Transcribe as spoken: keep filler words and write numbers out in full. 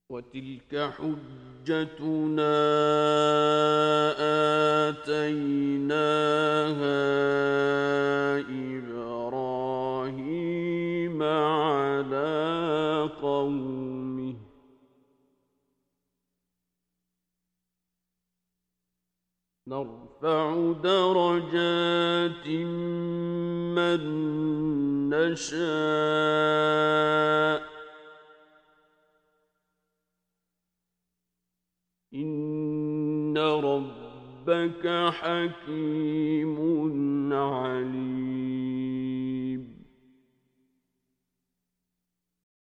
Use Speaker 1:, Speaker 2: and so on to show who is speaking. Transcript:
Speaker 1: وتلك حجتنا آتيناها إبراهيم على قومه نرفع درجات من نشاء إن ربك حكيم عليم